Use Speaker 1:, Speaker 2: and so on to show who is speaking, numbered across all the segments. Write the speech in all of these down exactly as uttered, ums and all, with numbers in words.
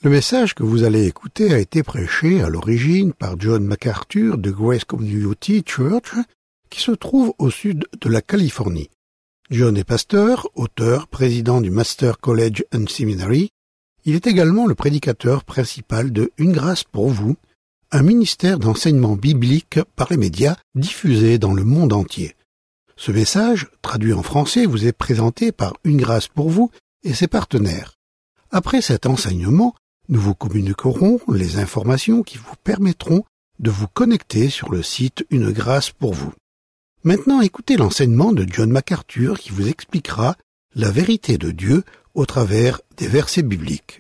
Speaker 1: Le message que vous allez écouter a été prêché à l'origine par John MacArthur de Grace Community Church, qui se trouve au sud de la Californie. John est pasteur, auteur, président du Master College and Seminary. Il est également le prédicateur principal de Une grâce pour vous, un ministère d'enseignement biblique par les médias diffusé dans le monde entier. Ce message, traduit en français, vous est présenté par Une grâce pour vous et ses partenaires. Après cet enseignement, nous vous communiquerons les informations qui vous permettront de vous connecter sur le site Une grâce pour vous. Maintenant, écoutez l'enseignement de John MacArthur qui vous expliquera la vérité de Dieu au travers des versets bibliques.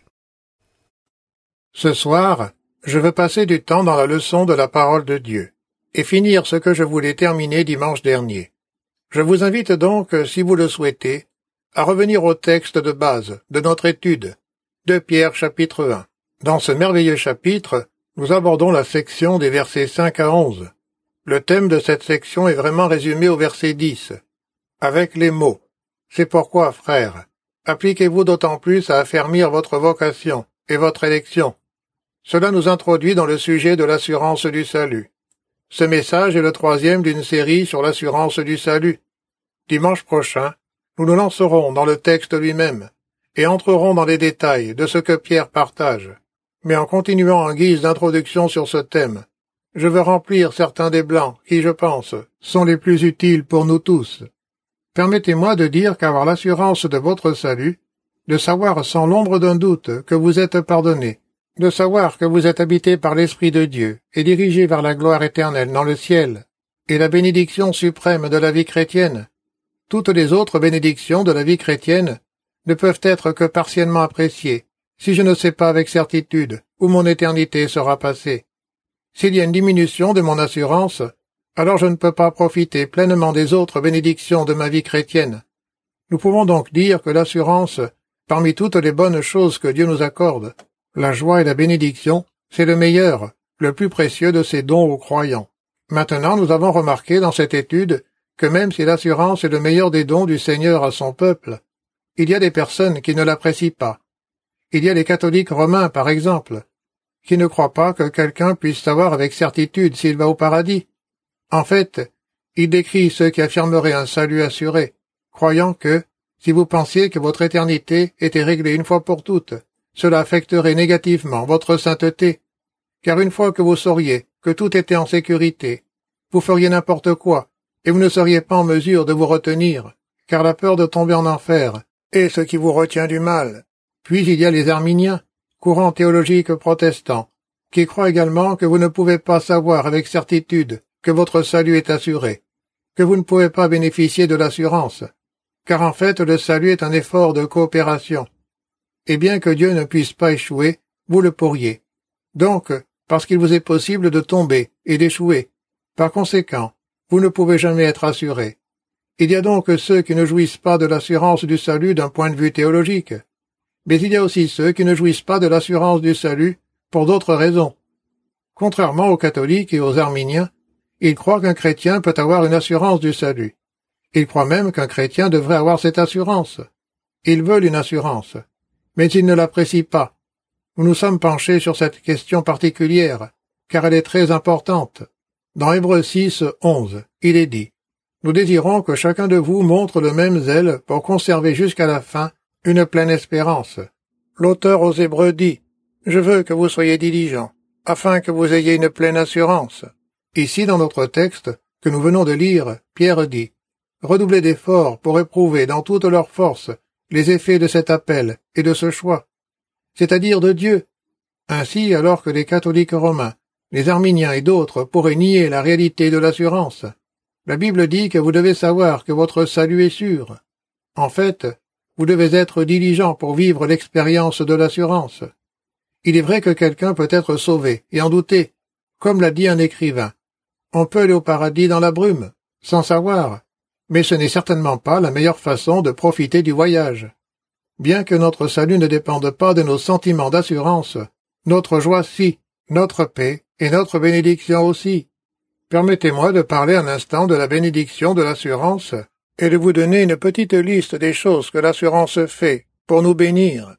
Speaker 2: Ce soir, je veux passer du temps dans la leçon de la parole de Dieu et finir ce que je voulais terminer dimanche dernier. Je vous invite donc, si vous le souhaitez, à revenir au texte de base de notre étude, deux Pierre chapitre un. Dans ce merveilleux chapitre, nous abordons la section des versets cinq à onze. Le thème de cette section est vraiment résumé au verset dix, avec les mots « C'est pourquoi, frères, appliquez-vous d'autant plus à affermir votre vocation et votre élection. » Cela nous introduit dans le sujet de l'assurance du salut. Ce message est le troisième d'une série sur l'assurance du salut. Dimanche prochain, nous nous lancerons dans le texte lui-même et entrerons dans les détails de ce que Pierre partage. Mais en continuant en guise d'introduction sur ce thème, je veux remplir certains des blancs qui, je pense, sont les plus utiles pour nous tous. Permettez-moi de dire qu'avoir l'assurance de votre salut, de savoir sans l'ombre d'un doute que vous êtes pardonné, de savoir que vous êtes habité par l'Esprit de Dieu et dirigé vers la gloire éternelle dans le ciel, et la bénédiction suprême de la vie chrétienne, toutes les autres bénédictions de la vie chrétienne ne peuvent être que partiellement appréciées, si je ne sais pas avec certitude où mon éternité sera passée. S'il y a une diminution de mon assurance, alors je ne peux pas profiter pleinement des autres bénédictions de ma vie chrétienne. Nous pouvons donc dire que l'assurance, parmi toutes les bonnes choses que Dieu nous accorde, la joie et la bénédiction, c'est le meilleur, le plus précieux de ses dons aux croyants. Maintenant, nous avons remarqué dans cette étude que même si l'assurance est le meilleur des dons du Seigneur à son peuple, il y a des personnes qui ne l'apprécient pas. Il y a les catholiques romains, par exemple, qui ne croient pas que quelqu'un puisse savoir avec certitude s'il va au paradis. En fait, il décrit ceux qui affirmeraient un salut assuré, croyant que, si vous pensiez que votre éternité était réglée une fois pour toutes, cela affecterait négativement votre sainteté, car une fois que vous sauriez que tout était en sécurité, vous feriez n'importe quoi, et vous ne seriez pas en mesure de vous retenir, car la peur de tomber en enfer est ce qui vous retient du mal. Puis il y a les arminiens, courant théologique protestant, qui croient également que vous ne pouvez pas savoir avec certitude que votre salut est assuré, que vous ne pouvez pas bénéficier de l'assurance, car en fait le salut est un effort de coopération. Et bien que Dieu ne puisse pas échouer, vous le pourriez. Donc, parce qu'il vous est possible de tomber et d'échouer, par conséquent, vous ne pouvez jamais être assuré. Il y a donc ceux qui ne jouissent pas de l'assurance du salut d'un point de vue théologique, mais il y a aussi ceux qui ne jouissent pas de l'assurance du salut pour d'autres raisons. Contrairement aux catholiques et aux arminiens, ils croient qu'un chrétien peut avoir une assurance du salut. Ils croient même qu'un chrétien devrait avoir cette assurance. Ils veulent une assurance, mais ils ne l'apprécient pas. Nous nous sommes penchés sur cette question particulière, car elle est très importante. Dans Hébreux six, onze, il est dit « Nous désirons que chacun de vous montre le même zèle pour conserver jusqu'à la fin une pleine espérance. » L'auteur aux Hébreux dit « Je veux que vous soyez diligents, afin que vous ayez une pleine assurance. » Ici, dans notre texte, que nous venons de lire, Pierre dit « Redoublez d'efforts pour éprouver dans toute leur force les effets de cet appel et de ce choix, c'est-à-dire de Dieu. » Ainsi, alors que les catholiques romains, les arminiens et d'autres pourraient nier la réalité de l'assurance, la Bible dit que vous devez savoir que votre salut est sûr. En fait, vous devez être diligent pour vivre l'expérience de l'assurance. Il est vrai que quelqu'un peut être sauvé et en douter, comme l'a dit un écrivain. On peut aller au paradis dans la brume, sans savoir, mais ce n'est certainement pas la meilleure façon de profiter du voyage. Bien que notre salut ne dépende pas de nos sentiments d'assurance, notre joie si, notre paix et notre bénédiction aussi. Permettez-moi de parler un instant de la bénédiction de l'assurance et de vous donner une petite liste des choses que l'assurance fait pour nous bénir.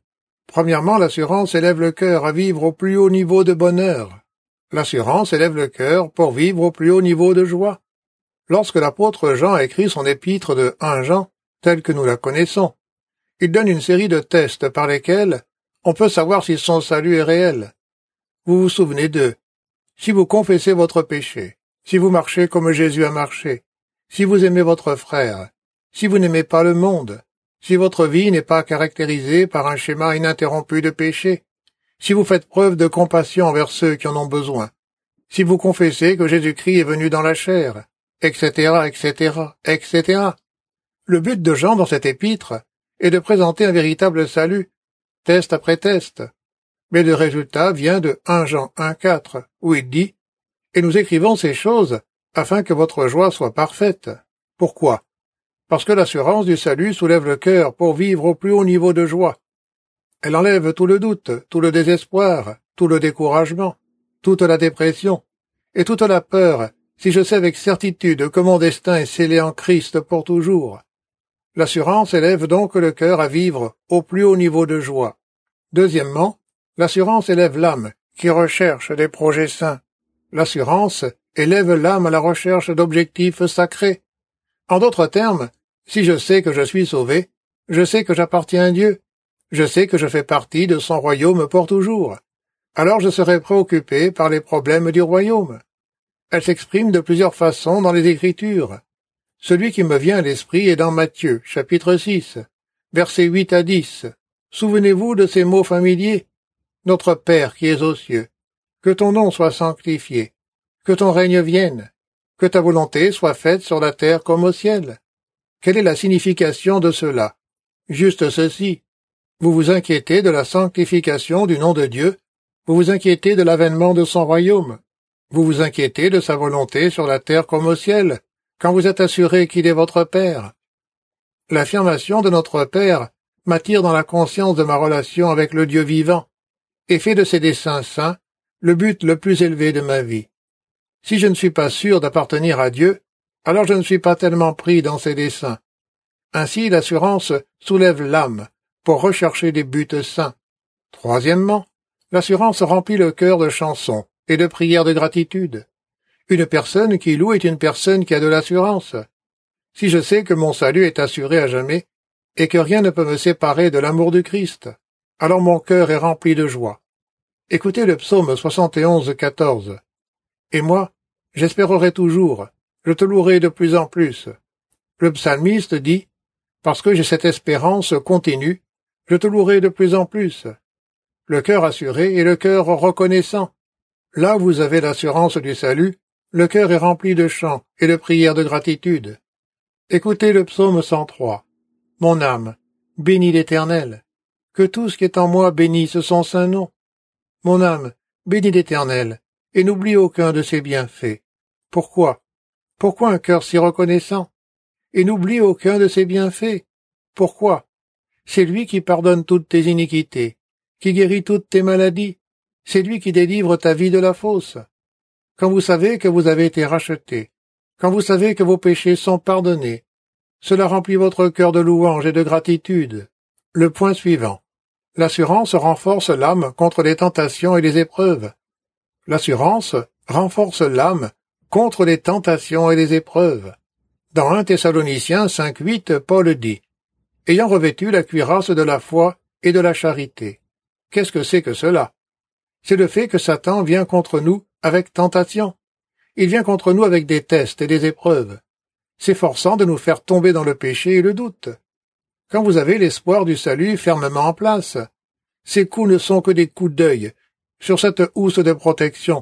Speaker 2: Premièrement, l'assurance élève le cœur à vivre au plus haut niveau de bonheur. L'assurance élève le cœur pour vivre au plus haut niveau de joie. Lorsque l'apôtre Jean a écrit son épître de premier Jean, telle que nous la connaissons, il donne une série de tests par lesquels on peut savoir si son salut est réel. Vous vous souvenez d'eux. Si vous confessez votre péché, si vous marchez comme Jésus a marché, si vous aimez votre frère, si vous n'aimez pas le monde, si votre vie n'est pas caractérisée par un schéma ininterrompu de péché, si vous faites preuve de compassion envers ceux qui en ont besoin, si vous confessez que Jésus-Christ est venu dans la chair, et cetera, et cetera, et cetera. Le but de Jean dans cet épître est de présenter un véritable salut, test après test. Mais le résultat vient de premier Jean un quatre, où il dit « Et nous écrivons ces choses afin que votre joie soit parfaite. » Pourquoi? Parce que l'assurance du salut soulève le cœur pour vivre au plus haut niveau de joie. Elle enlève tout le doute, tout le désespoir, tout le découragement, toute la dépression et toute la peur, si je sais avec certitude que mon destin est scellé en Christ pour toujours. L'assurance élève donc le cœur à vivre au plus haut niveau de joie. Deuxièmement, l'assurance élève l'âme, qui recherche des projets saints. L'assurance élève l'âme à la recherche d'objectifs sacrés. En d'autres termes, si je sais que je suis sauvé, je sais que j'appartiens à Dieu, je sais que je fais partie de son royaume pour toujours. Alors je serai préoccupé par les problèmes du royaume. Elle s'exprime de plusieurs façons dans les Écritures. Celui qui me vient à l'esprit est dans Matthieu, chapitre six, versets huit à dix. Souvenez-vous de ces mots familiers. Notre Père qui es aux cieux, que ton nom soit sanctifié, que ton règne vienne, que ta volonté soit faite sur la terre comme au ciel. Quelle est la signification de cela? Juste ceci. Vous vous inquiétez de la sanctification du nom de Dieu, vous vous inquiétez de l'avènement de son royaume, vous vous inquiétez de sa volonté sur la terre comme au ciel, quand vous êtes assuré qu'il est votre Père. L'affirmation de notre Père m'attire dans la conscience de ma relation avec le Dieu vivant, et fait de ses desseins saints le but le plus élevé de ma vie. Si je ne suis pas sûr d'appartenir à Dieu, alors je ne suis pas tellement pris dans ses desseins. Ainsi, l'assurance soulève l'âme pour rechercher des buts saints. Troisièmement, l'assurance remplit le cœur de chansons et de prières de gratitude. Une personne qui loue est une personne qui a de l'assurance. Si je sais que mon salut est assuré à jamais, et que rien ne peut me séparer de l'amour du Christ, alors mon cœur est rempli de joie. Écoutez le psaume soixante et onze, quatorze. Et moi, j'espérerai toujours, je te louerai de plus en plus. Le psalmiste dit, parce que j'ai cette espérance continue, je te louerai de plus en plus. Le cœur assuré et le cœur reconnaissant. Là où vous avez l'assurance du salut, le cœur est rempli de chants et de prières de gratitude. Écoutez le psaume cent trois. Mon âme, bénis l'Éternel. Que tout ce qui est en moi bénisse son saint nom. Mon âme, bénis l'Éternel, et n'oublie aucun de ses bienfaits. Pourquoi? Pourquoi un cœur si reconnaissant? Et n'oublie aucun de ses bienfaits. Pourquoi? C'est lui qui pardonne toutes tes iniquités, qui guérit toutes tes maladies. C'est lui qui délivre ta vie de la fausse. Quand vous savez que vous avez été racheté, quand vous savez que vos péchés sont pardonnés, cela remplit votre cœur de louange et de gratitude. Le point suivant. L'assurance renforce l'âme contre les tentations et les épreuves. L'assurance renforce l'âme contre les tentations et les épreuves. Dans un Thessaloniciens cinq huit, Paul dit « Ayant revêtu la cuirasse de la foi et de la charité. » Qu'est-ce que c'est que cela? C'est le fait que Satan vient contre nous avec tentation. Il vient contre nous avec des tests et des épreuves, s'efforçant de nous faire tomber dans le péché et le doute. Quand vous avez l'espoir du salut fermement en place, ces coups ne sont que des coups d'œil sur cette housse de protection.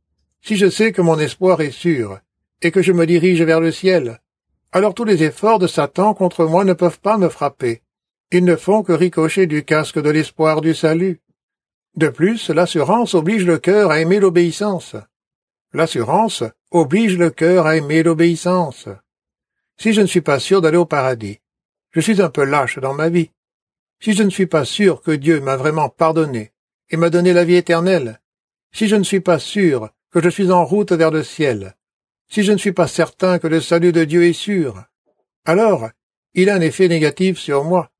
Speaker 2: Si je sais que mon espoir est sûr et que je me dirige vers le ciel, alors tous les efforts de Satan contre moi ne peuvent pas me frapper. Ils ne font que ricocher du casque de l'espoir du salut. De plus, l'assurance oblige le cœur à aimer l'obéissance. L'assurance oblige le cœur à aimer l'obéissance. Si je ne suis pas sûr d'aller au paradis, je suis un peu lâche dans ma vie. Si je ne suis pas sûr que Dieu m'a vraiment pardonné et m'a donné la vie éternelle, si je ne suis pas sûr que je suis en route vers le ciel, si je ne suis pas certain que le salut de Dieu est sûr, alors il a un effet négatif sur moi.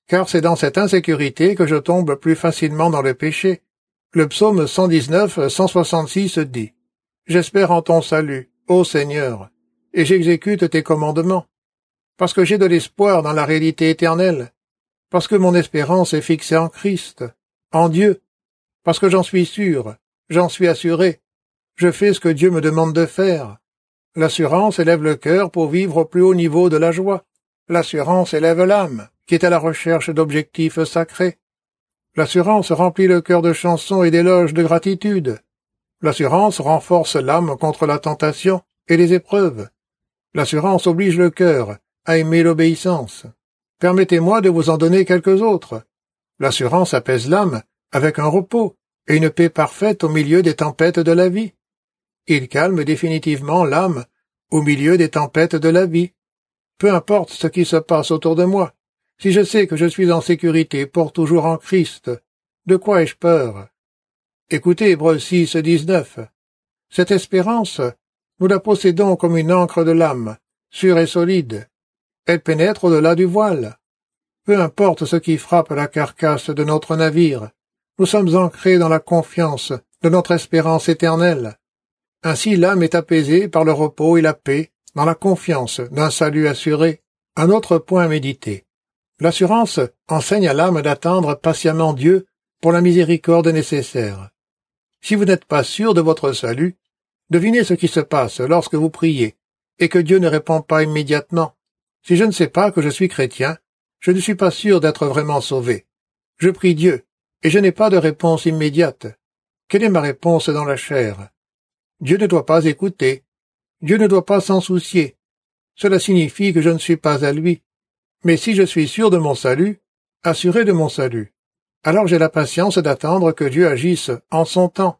Speaker 2: car c'est dans cette insécurité que je tombe plus facilement dans le péché. Le psaume cent dix-neuf, cent soixante-six dit « J'espère en ton salut, ô Seigneur, et j'exécute tes commandements, parce que j'ai de l'espoir dans la réalité éternelle, parce que mon espérance est fixée en Christ, en Dieu, parce que j'en suis sûr, j'en suis assuré, je fais ce que Dieu me demande de faire. L'assurance élève le cœur pour vivre au plus haut niveau de la joie. L'assurance élève l'âme, qui est à la recherche d'objectifs sacrés. L'assurance remplit le cœur de chansons et d'éloges de gratitude. L'assurance renforce l'âme contre la tentation et les épreuves. L'assurance oblige le cœur à aimer l'obéissance. Permettez-moi de vous en donner quelques autres. L'assurance apaise l'âme avec un repos et une paix parfaite au milieu des tempêtes de la vie. Il calme définitivement l'âme au milieu des tempêtes de la vie. Peu importe ce qui se passe autour de moi, si je sais que je suis en sécurité pour toujours en Christ, de quoi ai-je peur? Écoutez Hébreux six, dix-neuf. Cette espérance, nous la possédons comme une ancre de l'âme, sûre et solide. Elle pénètre au-delà du voile. Peu importe ce qui frappe la carcasse de notre navire, nous sommes ancrés dans la confiance de notre espérance éternelle. Ainsi l'âme est apaisée par le repos et la paix, dans la confiance d'un salut assuré. Un autre point à méditer. L'assurance enseigne à l'âme d'attendre patiemment Dieu pour la miséricorde nécessaire. Si vous n'êtes pas sûr de votre salut, devinez ce qui se passe lorsque vous priez, et que Dieu ne répond pas immédiatement. Si je ne sais pas que je suis chrétien, je ne suis pas sûr d'être vraiment sauvé. Je prie Dieu, et je n'ai pas de réponse immédiate. Quelle est ma réponse dans la chair? Dieu ne doit pas écouter. Dieu ne doit pas s'en soucier. Cela signifie que je ne suis pas à lui. Mais si je suis sûr de mon salut, assuré de mon salut, alors j'ai la patience d'attendre que Dieu agisse en son temps.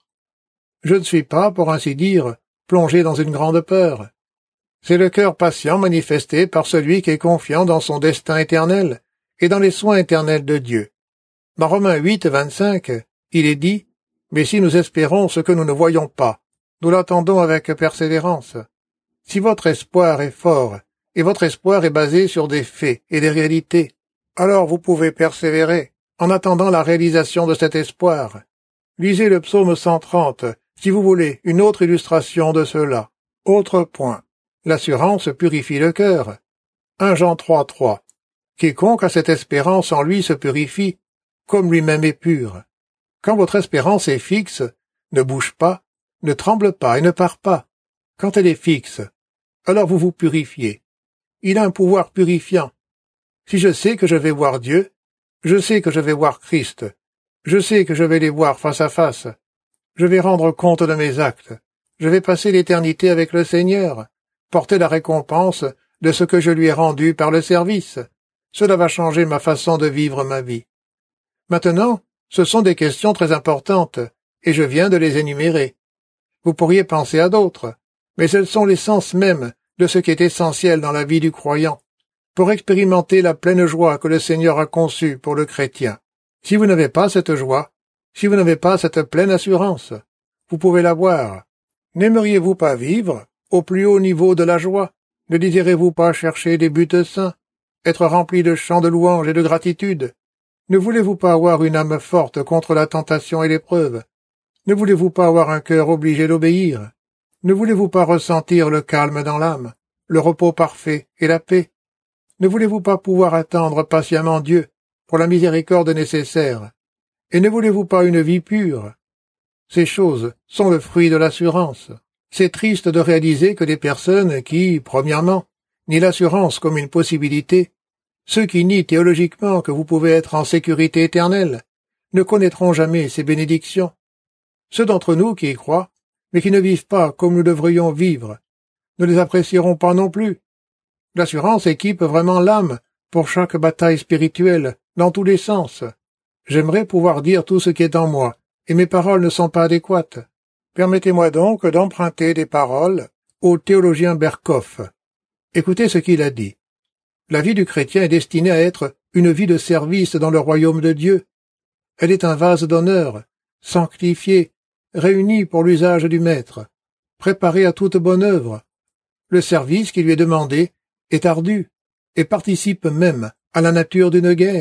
Speaker 2: Je ne suis pas, pour ainsi dire, plongé dans une grande peur. C'est le cœur patient manifesté par celui qui est confiant dans son destin éternel et dans les soins éternels de Dieu. Dans Romains huit, vingt-cinq, il est dit « Mais si nous espérons ce que nous ne voyons pas, nous l'attendons avec persévérance. » Si votre espoir est fort, et votre espoir est basé sur des faits et des réalités, alors vous pouvez persévérer en attendant la réalisation de cet espoir. Lisez le psaume cent trente, si vous voulez une autre illustration de cela. Autre point. L'assurance purifie le cœur. un Jean trois, trois. Quiconque a cette espérance en lui se purifie, comme lui-même est pur. Quand votre espérance est fixe, ne bouge pas, ne tremble pas et ne part pas. Quand elle est fixe, alors vous vous purifiez. Il a un pouvoir purifiant. Si je sais que je vais voir Dieu, je sais que je vais voir Christ, je sais que je vais les voir face à face, je vais rendre compte de mes actes, je vais passer l'éternité avec le Seigneur, porter la récompense de ce que je lui ai rendu par le service. Cela va changer ma façon de vivre ma vie. Maintenant, ce sont des questions très importantes, et je viens de les énumérer. Vous pourriez penser à d'autres, mais elles sont l'essence même de ce qui est essentiel dans la vie du croyant, pour expérimenter la pleine joie que le Seigneur a conçue pour le chrétien. Si vous n'avez pas cette joie, si vous n'avez pas cette pleine assurance, vous pouvez l'avoir. N'aimeriez-vous pas vivre au plus haut niveau de la joie? Ne désirez-vous pas chercher des buts saints, être rempli de chants de louange et de gratitude? Ne voulez-vous pas avoir une âme forte contre la tentation et l'épreuve? Ne voulez-vous pas avoir un cœur obligé d'obéir? Ne voulez-vous pas ressentir le calme dans l'âme, le repos parfait et la paix? Ne voulez-vous pas pouvoir attendre patiemment Dieu pour la miséricorde nécessaire? Et ne voulez-vous pas une vie pure? Ces choses sont le fruit de l'assurance. C'est triste de réaliser que des personnes qui, premièrement, nient l'assurance comme une possibilité, ceux qui nient théologiquement que vous pouvez être en sécurité éternelle, ne connaîtront jamais ces bénédictions. Ceux d'entre nous qui y croient, mais qui ne vivent pas comme nous devrions vivre, ne les apprécieront pas non plus. L'assurance équipe vraiment l'âme pour chaque bataille spirituelle, dans tous les sens. J'aimerais pouvoir dire tout ce qui est en moi, et mes paroles ne sont pas adéquates. Permettez-moi donc d'emprunter des paroles au théologien Berkhof. Écoutez ce qu'il a dit. La vie du chrétien est destinée à être une vie de service dans le royaume de Dieu. Elle est un vase d'honneur, sanctifié, réuni pour l'usage du Maître, préparé à toute bonne œuvre. Le service qui lui est demandé est ardu et participe même à la nature d'une guerre.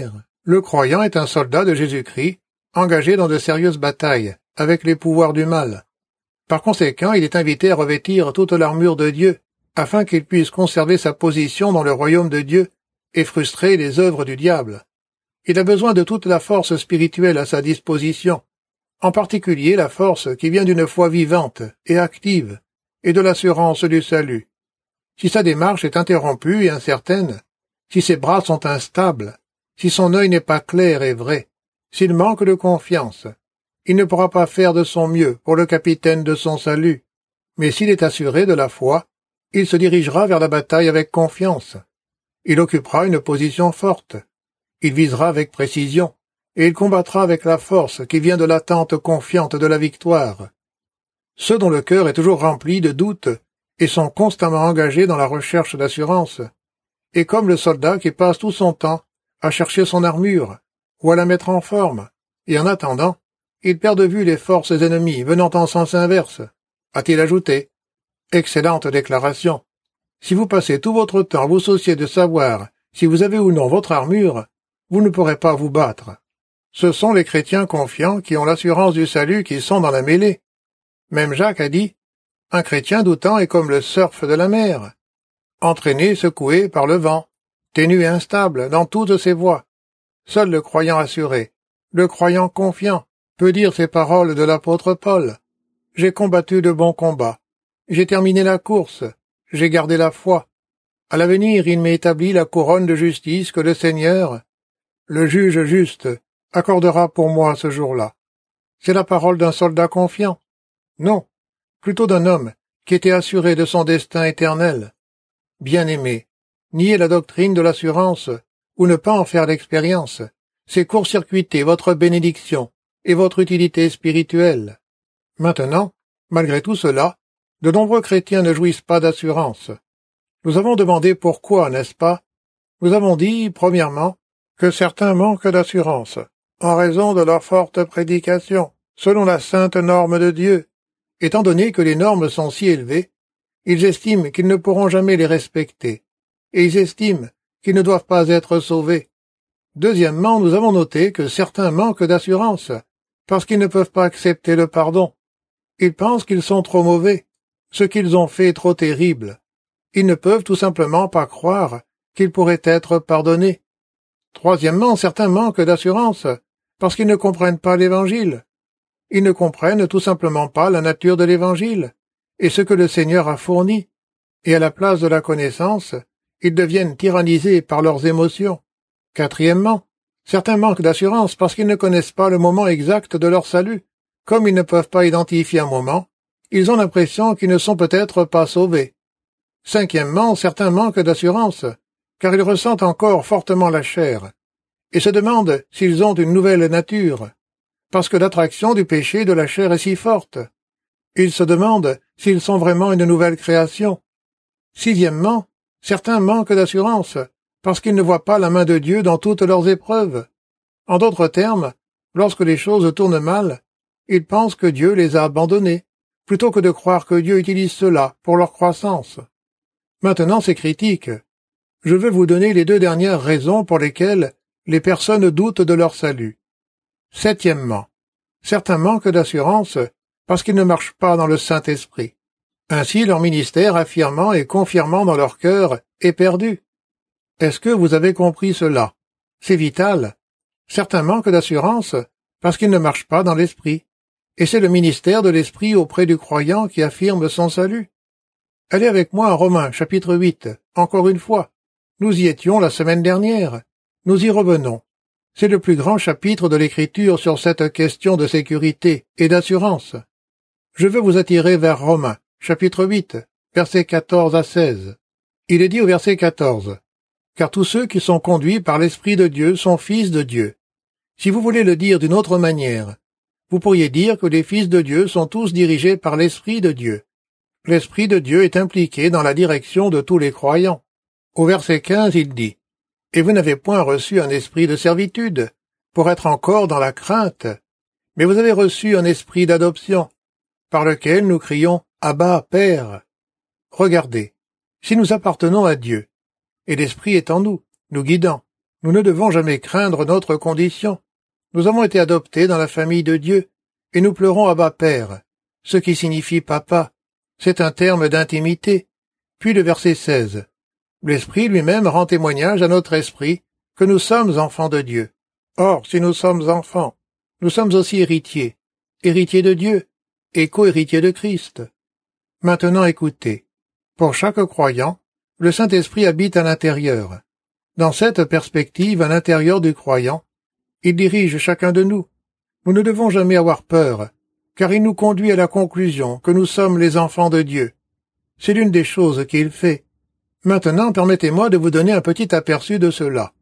Speaker 2: Le croyant est un soldat de Jésus-Christ, engagé dans de sérieuses batailles, avec les pouvoirs du mal. Par conséquent, il est invité à revêtir toute l'armure de Dieu, afin qu'il puisse conserver sa position dans le royaume de Dieu et frustrer les œuvres du diable. Il a besoin de toute la force spirituelle à sa disposition, en particulier la force qui vient d'une foi vivante et active, et de l'assurance du salut. Si sa démarche est interrompue et incertaine, si ses bras sont instables, si son œil n'est pas clair et vrai, s'il manque de confiance, il ne pourra pas faire de son mieux pour le capitaine de son salut, mais s'il est assuré de la foi, il se dirigera vers la bataille avec confiance. Il occupera une position forte. Il visera avec précision, et il combattra avec la force qui vient de l'attente confiante de la victoire. Ceux dont le cœur est toujours rempli de doutes et sont constamment engagés dans la recherche d'assurance, et comme le soldat qui passe tout son temps à chercher son armure, ou à la mettre en forme, et en attendant, il perd de vue les forces ennemies venant en sens inverse, a-t-il ajouté. Excellente déclaration. Si vous passez tout votre temps à vous soucier de savoir si vous avez ou non votre armure, vous ne pourrez pas vous battre. Ce sont les chrétiens confiants qui ont l'assurance du salut qui sont dans la mêlée. Même Jacques a dit, « Un chrétien doutant est comme le surf de la mer, entraîné, secoué par le vent, ténu et instable dans toutes ses voies. Seul le croyant assuré, le croyant confiant, peut dire ces paroles de l'apôtre Paul. J'ai combattu de bons combats, j'ai terminé la course, j'ai gardé la foi. À l'avenir, il m'est établi la couronne de justice que le Seigneur, le juge juste, accordera pour moi ce jour-là. » C'est la parole d'un soldat confiant? Non, plutôt d'un homme qui était assuré de son destin éternel. Bien-aimé, nier la doctrine de l'assurance ou ne pas en faire l'expérience, c'est court-circuiter votre bénédiction et votre utilité spirituelle. Maintenant, malgré tout cela, de nombreux chrétiens ne jouissent pas d'assurance. Nous avons demandé pourquoi, n'est-ce pas? Nous avons dit, premièrement, que certains manquent d'assurance, en raison de leur forte prédication, selon la sainte norme de Dieu. Étant donné que les normes sont si élevées, ils estiment qu'ils ne pourront jamais les respecter, et ils estiment qu'ils ne doivent pas être sauvés. Deuxièmement, nous avons noté que certains manquent d'assurance, parce qu'ils ne peuvent pas accepter le pardon. Ils pensent qu'ils sont trop mauvais, ce qu'ils ont fait est trop terrible. Ils ne peuvent tout simplement pas croire qu'ils pourraient être pardonnés. Troisièmement, certains manquent d'assurance, parce qu'ils ne comprennent pas l'Évangile. Ils ne comprennent tout simplement pas la nature de l'Évangile, et ce que le Seigneur a fourni, et à la place de la connaissance, ils deviennent tyrannisés par leurs émotions. Quatrièmement, certains manquent d'assurance parce qu'ils ne connaissent pas le moment exact de leur salut. Comme ils ne peuvent pas identifier un moment, ils ont l'impression qu'ils ne sont peut-être pas sauvés. Cinquièmement, certains manquent d'assurance, car ils ressentent encore fortement la chair, et se demandent s'ils ont une nouvelle nature, parce que l'attraction du péché de la chair est si forte. Ils se demandent s'ils sont vraiment une nouvelle création. Sixièmement, certains manquent d'assurance, parce qu'ils ne voient pas la main de Dieu dans toutes leurs épreuves. En d'autres termes, lorsque les choses tournent mal, ils pensent que Dieu les a abandonnés, plutôt que de croire que Dieu utilise cela pour leur croissance. Maintenant, c'est critique. Je vais vous donner les deux dernières raisons pour lesquelles les personnes doutent de leur salut. Septièmement, certains manquent d'assurance parce qu'ils ne marchent pas dans le Saint-Esprit. Ainsi, leur ministère affirmant et confirmant dans leur cœur est perdu. Est-ce que vous avez compris cela? C'est vital. Certains manquent d'assurance parce qu'ils ne marchent pas dans l'Esprit. Et c'est le ministère de l'Esprit auprès du croyant qui affirme son salut. Allez avec moi à Romains, chapitre huit, encore une fois. Nous y étions la semaine dernière. Nous y revenons. C'est le plus grand chapitre de l'Écriture sur cette question de sécurité et d'assurance. Je veux vous attirer vers Romains, chapitre huit, versets quatorze à seize. Il est dit au verset quatorze, « Car tous ceux qui sont conduits par l'Esprit de Dieu sont fils de Dieu. » Si vous voulez le dire d'une autre manière, vous pourriez dire que les fils de Dieu sont tous dirigés par l'Esprit de Dieu. L'Esprit de Dieu est impliqué dans la direction de tous les croyants. Au verset quinze, il dit, « Et vous n'avez point reçu un esprit de servitude, pour être encore dans la crainte, mais vous avez reçu un esprit d'adoption, par lequel nous crions « Abba, Père ». Regardez, si nous appartenons à Dieu, et l'Esprit est en nous, nous guidant, Nous ne devons jamais craindre notre condition. Nous avons été adoptés dans la famille de Dieu, et nous pleurons Abba Père, ce qui signifie papa. C'est un terme d'intimité. Puis le verset seize. L'Esprit lui-même rend témoignage à notre esprit que nous sommes enfants de Dieu. Or, si nous sommes enfants, nous sommes aussi héritiers, héritiers de Dieu et co-héritiers de Christ. Maintenant écoutez. Pour chaque croyant, le Saint-Esprit habite à l'intérieur. Dans cette perspective, à l'intérieur du croyant, il dirige chacun de nous. Nous ne devons jamais avoir peur, car il nous conduit à la conclusion que nous sommes les enfants de Dieu. C'est l'une des choses qu'il fait. Maintenant, permettez-moi de vous donner un petit aperçu de cela.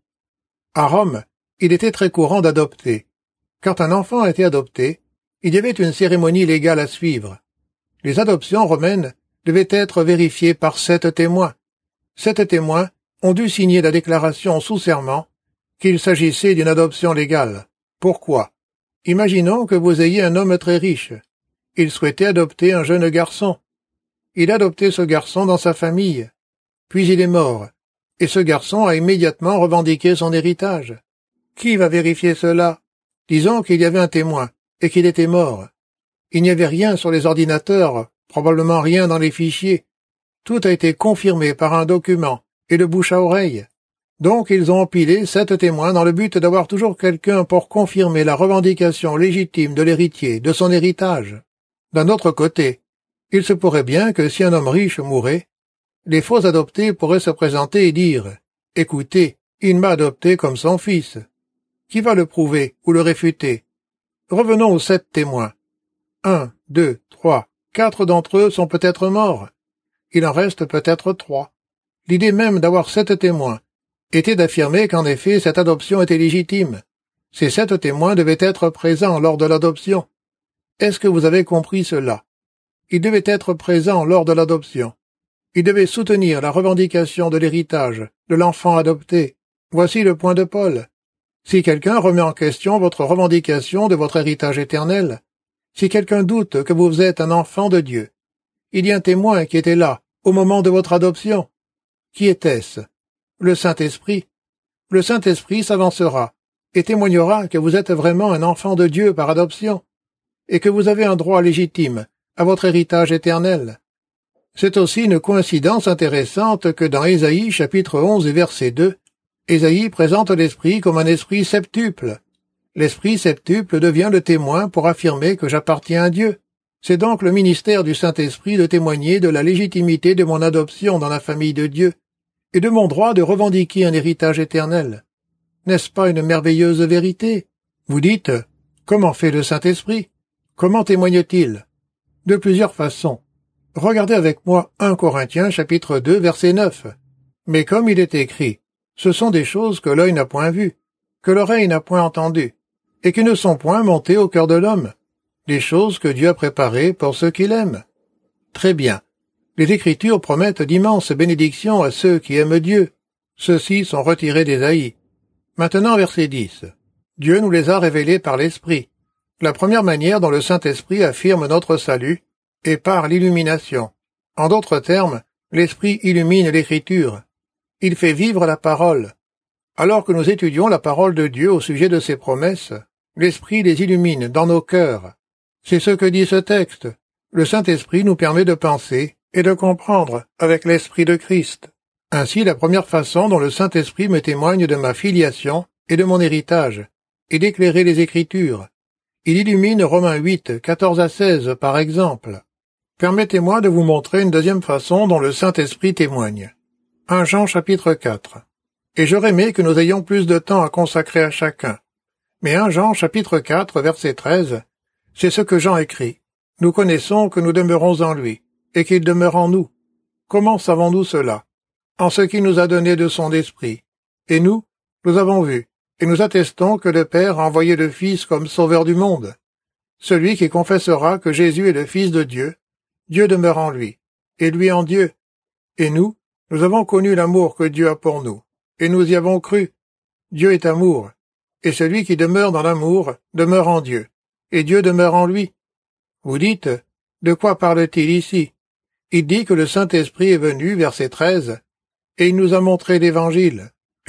Speaker 2: À Rome, il était très courant d'adopter. Quand un enfant était adopté, il y avait une cérémonie légale à suivre. Les adoptions romaines devaient être vérifiées par sept témoins. Sept témoins ont dû signer la déclaration sous serment qu'il s'agissait d'une adoption légale. Pourquoi? Imaginons que vous ayez un homme très riche. Il souhaitait adopter un jeune garçon. Il a adopté ce garçon dans sa famille. Puis il est mort, et ce garçon a immédiatement revendiqué son héritage. Qui va vérifier cela? Disons qu'il y avait un témoin, et qu'il était mort. Il n'y avait rien sur les ordinateurs, probablement rien dans les fichiers. Tout a été confirmé par un document, et de bouche à oreille. Donc ils ont empilé sept témoins dans le but d'avoir toujours quelqu'un pour confirmer la revendication légitime de l'héritier, de son héritage. D'un autre côté, il se pourrait bien que si un homme riche mourait, les faux adoptés pourraient se présenter et dire « Écoutez, il m'a adopté comme son fils. » Qui va le prouver ou le réfuter? Revenons aux sept témoins. Un, deux, trois, quatre d'entre eux sont peut-être morts. Il en reste peut-être trois. L'idée même d'avoir sept témoins était d'affirmer qu'en effet cette adoption était légitime. Ces sept témoins devaient être présents lors de l'adoption. Est-ce que vous avez compris cela? Ils devaient être présents lors de l'adoption. Ils devaient soutenir la revendication de l'héritage de l'enfant adopté. Voici le point de Paul. Si quelqu'un remet en question votre revendication de votre héritage éternel, si quelqu'un doute que vous êtes un enfant de Dieu, il y a un témoin qui était là au moment de votre adoption. Qui était-ce? Le Saint-Esprit. Le Saint-Esprit s'avancera et témoignera que vous êtes vraiment un enfant de Dieu par adoption, et que vous avez un droit légitime à votre héritage éternel. C'est aussi une coïncidence intéressante que dans Ésaïe chapitre onze et verset deux, Ésaïe présente l'Esprit comme un esprit septuple. L'Esprit septuple devient le témoin pour affirmer que j'appartiens à Dieu. C'est donc le ministère du Saint-Esprit de témoigner de la légitimité de mon adoption dans la famille de Dieu et de mon droit de revendiquer un héritage éternel. N'est-ce pas une merveilleuse vérité? Vous dites, comment fait le Saint-Esprit? Comment témoigne-t-il? De plusieurs façons. Regardez avec moi un Corinthiens chapitre deux verset neuf. Mais comme il est écrit, ce sont des choses que l'œil n'a point vues, que l'oreille n'a point entendues, et qui ne sont point montées au cœur de l'homme, des choses que Dieu a préparées pour ceux qu'il aime. Très bien. Les Écritures promettent d'immenses bénédictions à ceux qui aiment Dieu. Ceux-ci sont retirés d'Ésaïe. Maintenant, verset dix. Dieu nous les a révélés par l'Esprit. La première manière dont le Saint-Esprit affirme notre salut est par l'illumination. En d'autres termes, l'Esprit illumine l'Écriture. Il fait vivre la parole. Alors que nous étudions la parole de Dieu au sujet de ses promesses, l'Esprit les illumine dans nos cœurs. C'est ce que dit ce texte. Le Saint-Esprit nous permet de penser et de comprendre avec l'Esprit de Christ. Ainsi, la première façon dont le Saint-Esprit me témoigne de ma filiation et de mon héritage est d'éclairer les Écritures. Il illumine Romains huit, quatorze à seize, par exemple. Permettez-moi de vous montrer une deuxième façon dont le Saint-Esprit témoigne. un Jean chapitre quatre. Et j'aurais aimé que nous ayons plus de temps à consacrer à chacun. Mais un Jean chapitre quatre, verset treize, c'est ce que Jean écrit. Nous connaissons que nous demeurons en lui, et qu'il demeure en nous. Comment savons-nous cela? En ce qu'il nous a donné de son esprit. Et nous, nous avons vu, et nous attestons que le Père a envoyé le Fils comme sauveur du monde. Celui qui confessera que Jésus est le Fils de Dieu, Dieu demeure en lui, et lui en Dieu. Et nous, nous avons connu l'amour que Dieu a pour nous, et nous y avons cru. Dieu est amour, et celui qui demeure dans l'amour demeure en Dieu, et Dieu demeure en lui. Vous dites, de quoi parle-t-il ici? Il dit que le Saint-Esprit est venu, verset treize, et il nous a montré l'Évangile.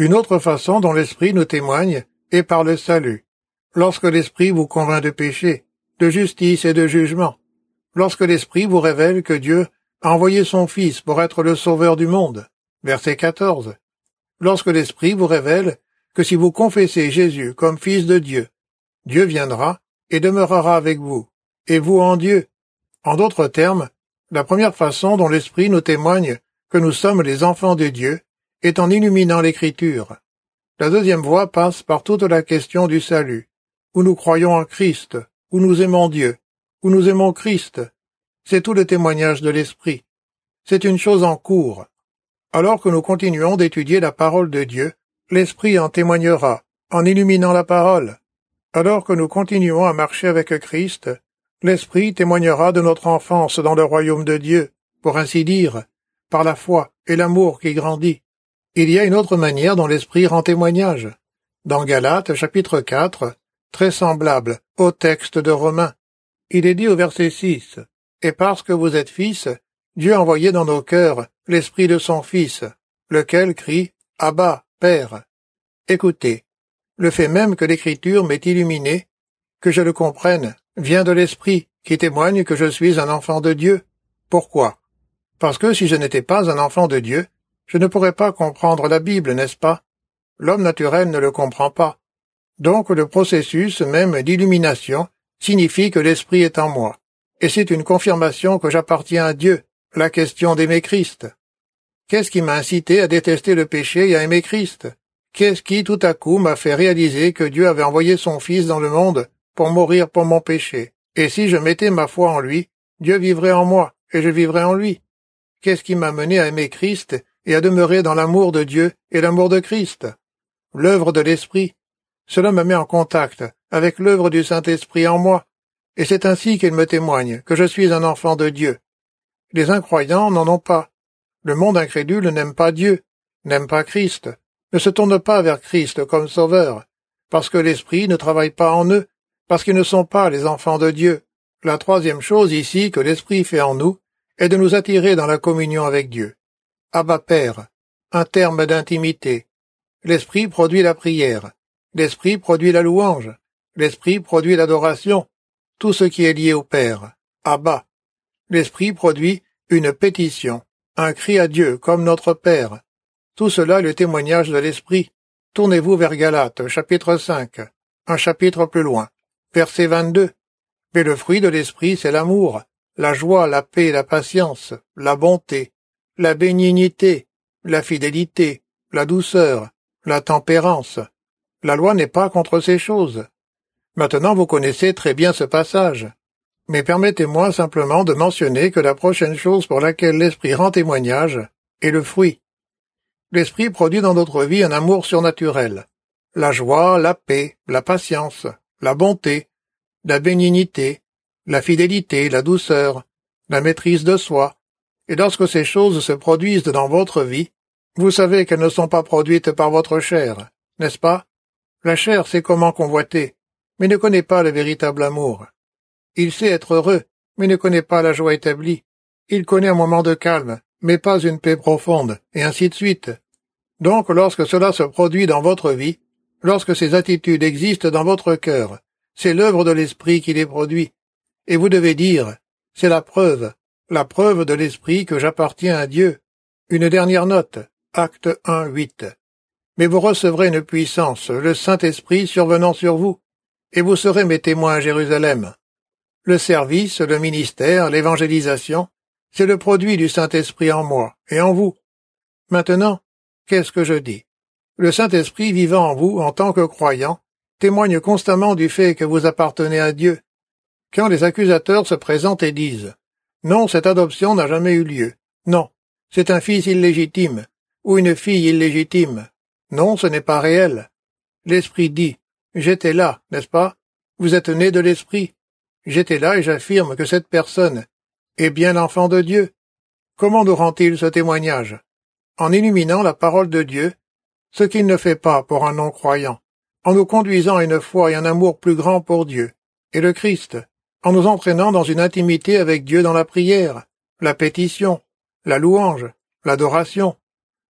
Speaker 2: Une autre façon dont l'Esprit nous témoigne est par le salut. Lorsque l'Esprit vous convainc de péché, de justice et de jugement. Lorsque l'Esprit vous révèle que Dieu a envoyé son Fils pour être le Sauveur du monde. Verset quatorze. Lorsque l'Esprit vous révèle que si vous confessez Jésus comme Fils de Dieu, Dieu viendra et demeurera avec vous, et vous en Dieu. En d'autres termes, la première façon dont l'Esprit nous témoigne que nous sommes les enfants de Dieu est en illuminant l'Écriture. La deuxième voie passe par toute la question du salut, où nous croyons en Christ, où nous aimons Dieu, où nous aimons Christ. C'est tout le témoignage de l'Esprit. C'est une chose en cours. Alors que nous continuons d'étudier la parole de Dieu, l'Esprit en témoignera, en illuminant la parole. Alors que nous continuons à marcher avec Christ, l'Esprit témoignera de notre enfance dans le royaume de Dieu, pour ainsi dire, par la foi et l'amour qui grandit. Il y a une autre manière dont l'Esprit rend témoignage. Dans Galates, chapitre quatre, très semblable au texte de Romains, il est dit au verset six, « Et parce que vous êtes fils, Dieu a envoyé dans nos cœurs l'Esprit de son Fils, lequel crie « Abba, Père ». Écoutez, le fait même que l'Écriture m'ait illuminé, que je le comprenne, vient de l'Esprit, qui témoigne que je suis un enfant de Dieu. Pourquoi? Parce que si je n'étais pas un enfant de Dieu, je ne pourrais pas comprendre la Bible, n'est-ce pas? L'homme naturel ne le comprend pas. Donc le processus même d'illumination signifie que l'Esprit est en moi. Et c'est une confirmation que j'appartiens à Dieu, la question d'aimer Christ. Qu'est-ce qui m'a incité à détester le péché et à aimer Christ? Qu'est-ce qui, tout à coup, m'a fait réaliser que Dieu avait envoyé son Fils dans le monde pour mourir pour mon péché? Et si je mettais ma foi en lui, Dieu vivrait en moi, et je vivrais en lui. Qu'est-ce qui m'a mené à aimer Christ et à demeurer dans l'amour de Dieu et l'amour de Christ? L'œuvre de l'Esprit. Cela me met en contact avec l'œuvre du Saint-Esprit en moi, et c'est ainsi qu'il me témoigne que je suis un enfant de Dieu. Les incroyants n'en ont pas. Le monde incrédule n'aime pas Dieu, n'aime pas Christ, ne se tourne pas vers Christ comme sauveur, parce que l'Esprit ne travaille pas en eux, parce qu'ils ne sont pas les enfants de Dieu. La troisième chose ici que l'Esprit fait en nous est de nous attirer dans la communion avec Dieu. Abba Père, un terme d'intimité. L'Esprit produit la prière, l'Esprit produit la louange, l'Esprit produit l'adoration, tout ce qui est lié au Père. Abba. L'Esprit produit une pétition, un cri à Dieu comme notre Père. Tout cela est le témoignage de l'Esprit. Tournez-vous vers Galates, chapitre cinq, un chapitre plus loin, verset vingt-deux. Mais le fruit de l'Esprit, c'est l'amour, la joie, la paix, la patience, la bonté, la bénignité, la fidélité, la douceur, la tempérance. La loi n'est pas contre ces choses. Maintenant vous connaissez très bien ce passage. Mais permettez-moi simplement de mentionner que la prochaine chose pour laquelle l'Esprit rend témoignage est le fruit. L'Esprit produit dans notre vie un amour surnaturel, la joie, la paix, la patience, la bonté, la bénignité, la fidélité, la douceur, la maîtrise de soi. Et lorsque ces choses se produisent dans votre vie, vous savez qu'elles ne sont pas produites par votre chair, n'est-ce pas? La chair sait comment convoiter, mais ne connaît pas le véritable amour. Il sait être heureux, mais ne connaît pas la joie établie. Il connaît un moment de calme, mais pas une paix profonde, et ainsi de suite. Donc, lorsque cela se produit dans votre vie, lorsque ces attitudes existent dans votre cœur, c'est l'œuvre de l'Esprit qui les produit. Et vous devez dire, c'est la preuve, la preuve de l'Esprit que j'appartiens à Dieu. Une dernière note, Acte un, huit. Mais vous recevrez une puissance, le Saint-Esprit survenant sur vous, et vous serez mes témoins à Jérusalem. Le service, le ministère, l'évangélisation, c'est le produit du Saint-Esprit en moi et en vous. Maintenant, qu'est-ce que je dis? Le Saint-Esprit vivant en vous en tant que croyant témoigne constamment du fait que vous appartenez à Dieu. Quand les accusateurs se présentent et disent « Non, cette adoption n'a jamais eu lieu. Non, c'est un fils illégitime ou une fille illégitime. Non, ce n'est pas réel. » L'Esprit dit « J'étais là, n'est-ce pas? Vous êtes né de l'Esprit. J'étais là et j'affirme que cette personne est bien l'enfant de Dieu. » Comment nous rend-il ce témoignage? En illuminant la parole de Dieu, ce qu'il ne fait pas pour un non-croyant, en nous conduisant à une foi et un amour plus grand pour Dieu et le Christ, en nous entraînant dans une intimité avec Dieu dans la prière, la pétition, la louange, l'adoration.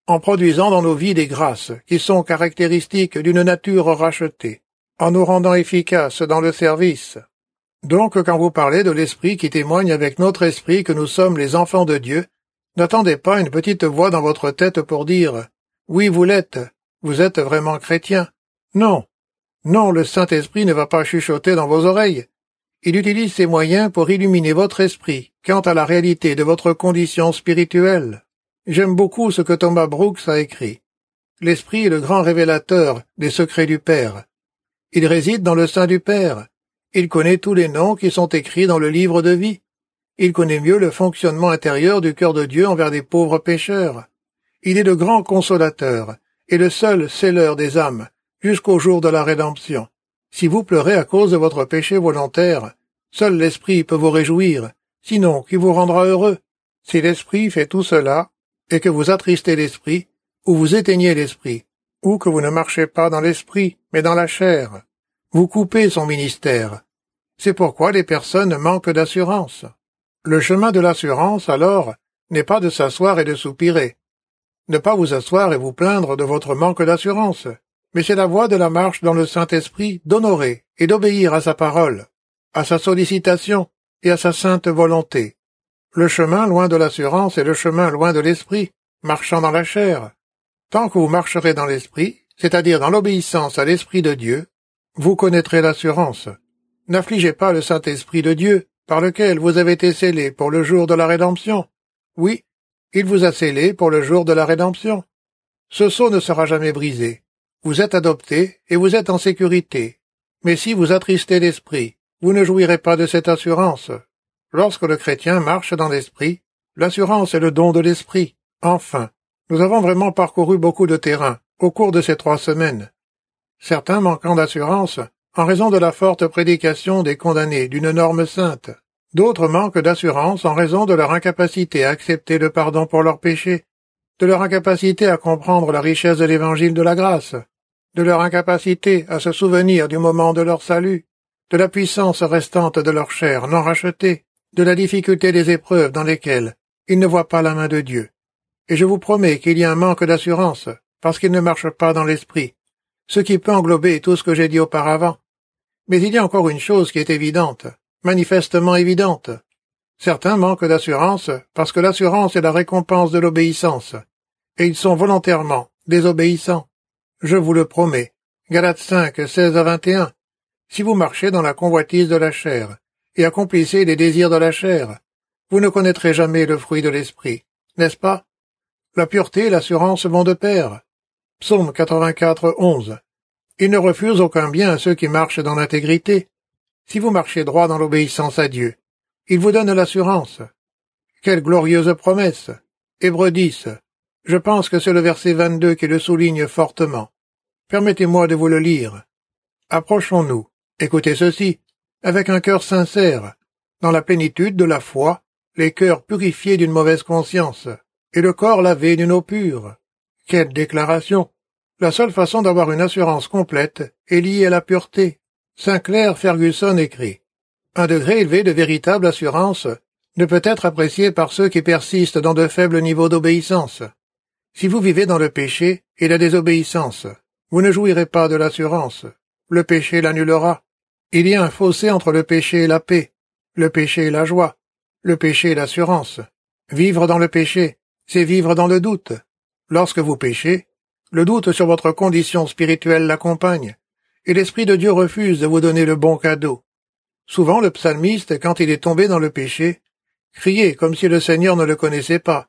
Speaker 2: en produisant dans nos vies des grâces qui sont caractéristiques d'une nature rachetée, en nous rendant efficaces dans le service. Donc, quand vous parlez de l'Esprit qui témoigne avec notre esprit que nous sommes les enfants de Dieu, n'attendez pas une petite voix dans votre tête pour dire « Oui, vous l'êtes, vous êtes vraiment chrétien ». Non, non, le Saint-Esprit ne va pas chuchoter dans vos oreilles. Il utilise ses moyens pour illuminer votre esprit quant à la réalité de votre condition spirituelle. J'aime beaucoup ce que Thomas Brooks a écrit. L'Esprit est le grand révélateur des secrets du Père. Il réside dans le sein du Père. Il connaît tous les noms qui sont écrits dans le livre de vie. Il connaît mieux le fonctionnement intérieur du cœur de Dieu envers des pauvres pécheurs. Il est le grand consolateur et le seul scelleur des âmes jusqu'au jour de la rédemption. Si vous pleurez à cause de votre péché volontaire, seul l'Esprit peut vous réjouir, sinon qui vous rendra heureux. Si l'Esprit fait tout cela, et que vous attristez l'Esprit, ou vous éteignez l'Esprit, ou que vous ne marchez pas dans l'Esprit, mais dans la chair, vous coupez son ministère. C'est pourquoi les personnes manquent d'assurance. Le chemin de l'assurance, alors, n'est pas de s'asseoir et de soupirer. Ne pas vous asseoir et vous plaindre de votre manque d'assurance, mais c'est la voie de la marche dans le Saint-Esprit d'honorer et d'obéir à sa parole, à sa sollicitation et à sa sainte volonté. Le chemin loin de l'assurance est le chemin loin de l'Esprit, marchant dans la chair. Tant que vous marcherez dans l'Esprit, c'est-à-dire dans l'obéissance à l'Esprit de Dieu, vous connaîtrez l'assurance. N'affligez pas le Saint-Esprit de Dieu, par lequel vous avez été scellés pour le jour de la rédemption. Oui, il vous a scellés pour le jour de la rédemption. Ce sceau ne sera jamais brisé. Vous êtes adoptés et vous êtes en sécurité. Mais si vous attristez l'Esprit, vous ne jouirez pas de cette assurance. Lorsque le chrétien marche dans l'Esprit, l'assurance est le don de l'Esprit. Enfin, nous avons vraiment parcouru beaucoup de terrain au cours de ces trois semaines. Certains manquant d'assurance en raison de la forte prédication des condamnés d'une norme sainte. D'autres manquent d'assurance en raison de leur incapacité à accepter le pardon pour leurs péchés, de leur incapacité à comprendre la richesse de l'évangile de la grâce, de leur incapacité à se souvenir du moment de leur salut, de la puissance restante de leur chair non rachetée, de la difficulté des épreuves dans lesquelles ils ne voient pas la main de Dieu. Et je vous promets qu'il y a un manque d'assurance, parce qu'ils ne marchent pas dans l'Esprit, ce qui peut englober tout ce que j'ai dit auparavant. Mais il y a encore une chose qui est évidente, manifestement évidente. Certains manquent d'assurance parce que l'assurance est la récompense de l'obéissance, et ils sont volontairement désobéissants. Je vous le promets. Galates cinq, seize à vingt et un. Si vous marchez dans la convoitise de la chair, et accomplissez les désirs de la chair, vous ne connaîtrez jamais le fruit de l'Esprit, n'est-ce pas? La pureté et l'assurance vont de pair. Psaume quatre-vingt-quatre, onze. Il ne refuse aucun bien à ceux qui marchent dans l'intégrité. Si vous marchez droit dans l'obéissance à Dieu, il vous donne l'assurance. Quelle glorieuse promesse! Hébreux dix. Je pense que c'est le verset vingt-deux qui le souligne fortement. Permettez-moi de vous le lire. Approchons-nous, écoutez ceci, avec un cœur sincère, dans la plénitude de la foi, les cœurs purifiés d'une mauvaise conscience, et le corps lavé d'une eau pure. Quelle déclaration! La seule façon d'avoir une assurance complète est liée à la pureté. Sinclair Ferguson écrit. Un degré élevé de véritable assurance ne peut être apprécié par ceux qui persistent dans de faibles niveaux d'obéissance. Si vous vivez dans le péché et la désobéissance, vous ne jouirez pas de l'assurance. Le péché l'annulera. Il y a un fossé entre le péché et la paix, le péché et la joie, le péché et l'assurance. Vivre dans le péché, c'est vivre dans le doute. Lorsque vous péchez, le doute sur votre condition spirituelle l'accompagne, et l'Esprit de Dieu refuse de vous donner le bon cadeau. Souvent le psalmiste, quand il est tombé dans le péché, criait comme si le Seigneur ne le connaissait pas.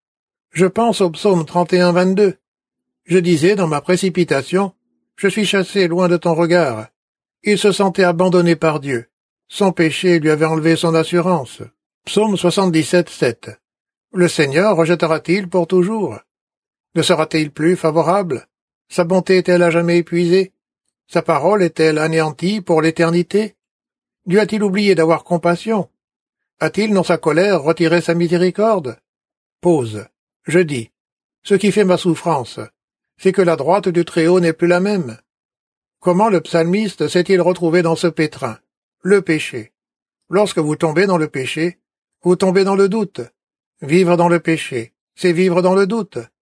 Speaker 2: Je pense au psaume trente et un, vingt-deux. Je disais dans ma précipitation, je suis chassé loin de ton regard. Il se sentait abandonné par Dieu. Son péché lui avait enlevé son assurance. Psaume soixante-dix-sept, sept. Le Seigneur rejettera-t-il pour toujours? Ne sera-t-il plus favorable? Sa bonté est-elle à jamais épuisée? Sa parole est-elle anéantie pour l'éternité? Dieu a-t-il oublié d'avoir compassion? A-t-il dans sa colère retiré sa miséricorde? Pause. Je dis, ce qui fait ma souffrance, c'est que la droite du Très-Haut n'est plus la même. Comment le psalmiste s'est-il retrouvé dans ce pétrin? Le péché. Lorsque vous tombez dans le péché, vous tombez dans le doute. Vivre dans le péché, c'est vivre dans le doute.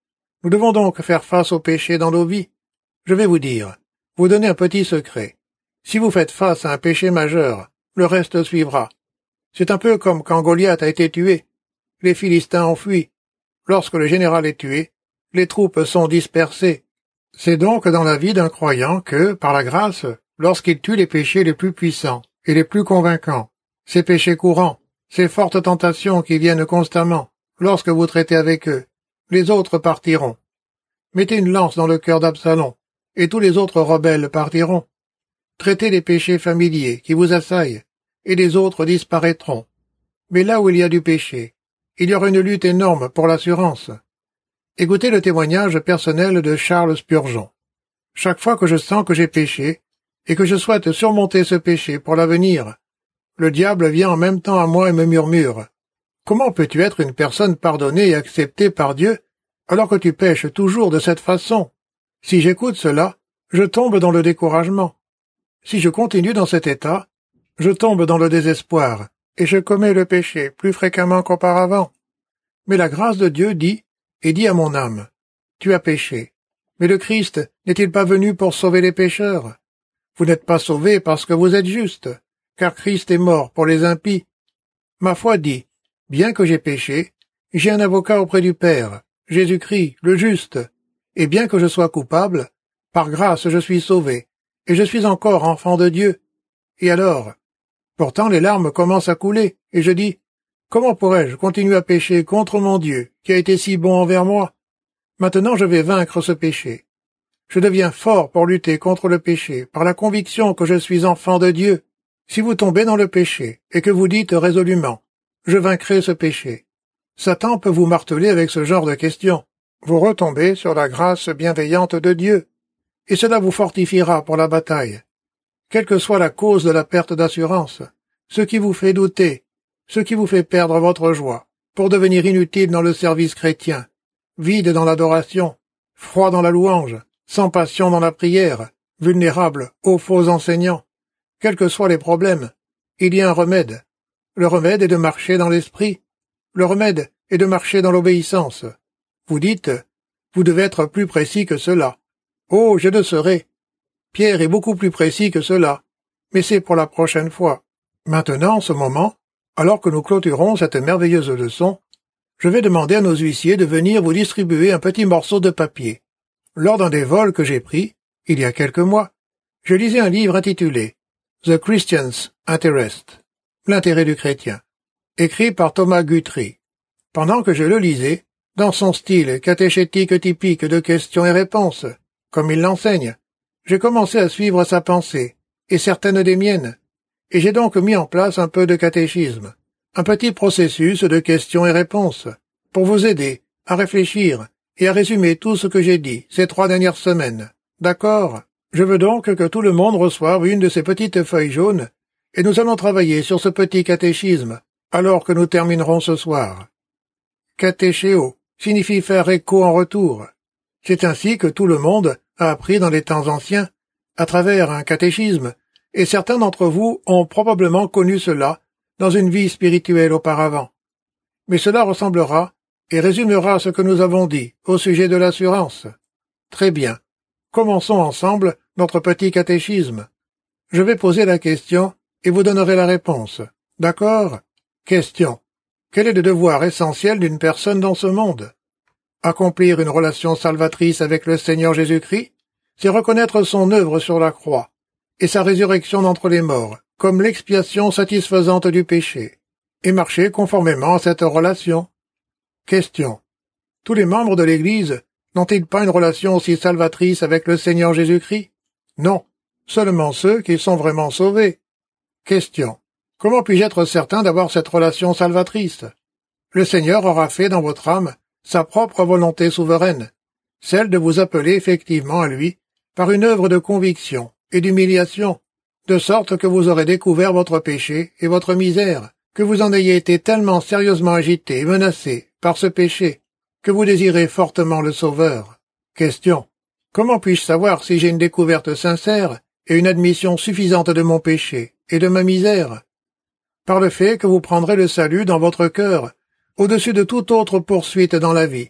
Speaker 2: Nous devons donc faire face au péché dans nos vies. Je vais vous dire, vous donner un petit secret. Si vous faites face à un péché majeur, le reste suivra. C'est un peu comme quand Goliath a été tué. Les Philistins ont fui. Lorsque le général est tué, les troupes sont dispersées. C'est donc dans la vie d'un croyant que, par la grâce, lorsqu'il tue les péchés les plus puissants et les plus convaincants, ces péchés courants, ces fortes tentations qui viennent constamment, lorsque vous traitez avec eux, les autres partiront. Mettez une lance dans le cœur d'Absalom, et tous les autres rebelles partiront. Traitez les péchés familiers qui vous assaillent, et les autres disparaîtront. Mais là où il y a du péché, il y aura une lutte énorme pour l'assurance. Écoutez le témoignage personnel de Charles Spurgeon. Chaque fois que je sens que j'ai péché, et que je souhaite surmonter ce péché pour l'avenir, le diable vient en même temps à moi et me murmure. Comment peux-tu être une personne pardonnée et acceptée par Dieu, alors que tu pèches toujours de cette façon? Si j'écoute cela, je tombe dans le découragement. Si je continue dans cet état, je tombe dans le désespoir, et je commets le péché plus fréquemment qu'auparavant. Mais la grâce de Dieu dit, et dit à mon âme, « Tu as péché. Mais le Christ n'est-il pas venu pour sauver les pécheurs? Vous n'êtes pas sauvés parce que vous êtes justes, car Christ est mort pour les impies. Ma foi dit, bien que j'ai péché, j'ai un avocat auprès du Père, Jésus-Christ, le juste, et bien que je sois coupable, par grâce je suis sauvé, et je suis encore enfant de Dieu. Et alors? Pourtant les larmes commencent à couler, et je dis, comment pourrais-je continuer à pécher contre mon Dieu, qui a été si bon envers moi? Maintenant je vais vaincre ce péché. Je deviens fort pour lutter contre le péché, par la conviction que je suis enfant de Dieu. Si vous tombez dans le péché, et que vous dites résolument, je vaincrai ce péché, Satan peut vous marteler avec ce genre de questions. Vous retombez sur la grâce bienveillante de Dieu, et cela vous fortifiera pour la bataille. Quelle que soit la cause de la perte d'assurance, ce qui vous fait douter, ce qui vous fait perdre votre joie, pour devenir inutile dans le service chrétien, vide dans l'adoration, froid dans la louange, sans passion dans la prière, vulnérable aux faux enseignants, quels que soient les problèmes, il y a un remède. Le remède est de marcher dans l'esprit. Le remède est de marcher dans l'obéissance. Vous dites, vous devez être plus précis que cela. Oh, je le serai. Pierre est beaucoup plus précis que cela, mais c'est pour la prochaine fois. Maintenant, en ce moment, alors que nous clôturons cette merveilleuse leçon, je vais demander à nos huissiers de venir vous distribuer un petit morceau de papier. Lors d'un des vols que j'ai pris, il y a quelques mois, je lisais un livre intitulé « The Christian's Interest », l'intérêt du chrétien, écrit par Thomas Guthrie. Pendant que je le lisais, dans son style catéchétique typique de questions et réponses, comme il l'enseigne, j'ai commencé à suivre sa pensée, et certaines des miennes, et j'ai donc mis en place un peu de catéchisme, un petit processus de questions et réponses, pour vous aider à réfléchir et à résumer tout ce que j'ai dit ces trois dernières semaines. D'accord? Je veux donc que tout le monde reçoive une de ces petites feuilles jaunes, et nous allons travailler sur ce petit catéchisme, alors que nous terminerons ce soir. Catéchéo signifie faire écho en retour. C'est ainsi que tout le monde a appris dans les temps anciens, à travers un catéchisme, et certains d'entre vous ont probablement connu cela dans une vie spirituelle auparavant. Mais cela ressemblera et résumera ce que nous avons dit au sujet de l'assurance. Très bien. Commençons ensemble notre petit catéchisme. Je vais poser la question et vous donnerez la réponse. D'accord? Question. Quel est le devoir essentiel d'une personne dans ce monde? Accomplir une relation salvatrice avec le Seigneur Jésus-Christ, c'est reconnaître son œuvre sur la croix et sa résurrection d'entre les morts comme l'expiation satisfaisante du péché, et marcher conformément à cette relation. Question. Tous les membres de l'Église n'ont-ils pas une relation aussi salvatrice avec le Seigneur Jésus-Christ? Non, seulement ceux qui sont vraiment sauvés. Question. Comment puis-je être certain d'avoir cette relation salvatrice? Le Seigneur aura fait dans votre âme sa propre volonté souveraine, celle de vous appeler effectivement à lui par une œuvre de conviction et d'humiliation, de sorte que vous aurez découvert votre péché et votre misère, que vous en ayez été tellement sérieusement agité et menacé par ce péché, que vous désirez fortement le Sauveur. Question. Comment puis-je savoir si j'ai une découverte sincère et une admission suffisante de mon péché et de ma misère? Par le fait que vous prendrez le salut dans votre cœur, au-dessus de toute autre poursuite dans la vie,